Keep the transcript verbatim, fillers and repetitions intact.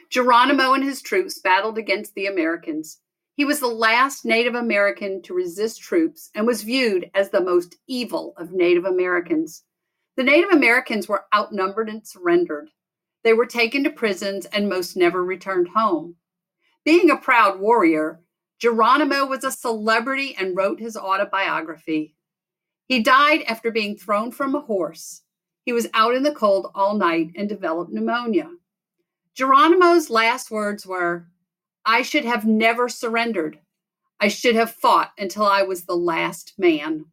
Geronimo and his troops battled against the Americans. He was the last Native American to resist troops and was viewed as the most evil of Native Americans. The Native Americans were outnumbered and surrendered. They were taken to prisons and most never returned home. Being a proud warrior, Geronimo was a celebrity and wrote his autobiography. He died after being thrown from a horse. He was out in the cold all night and developed pneumonia. Geronimo's last words were, "I should have never surrendered. I should have fought until I was the last man."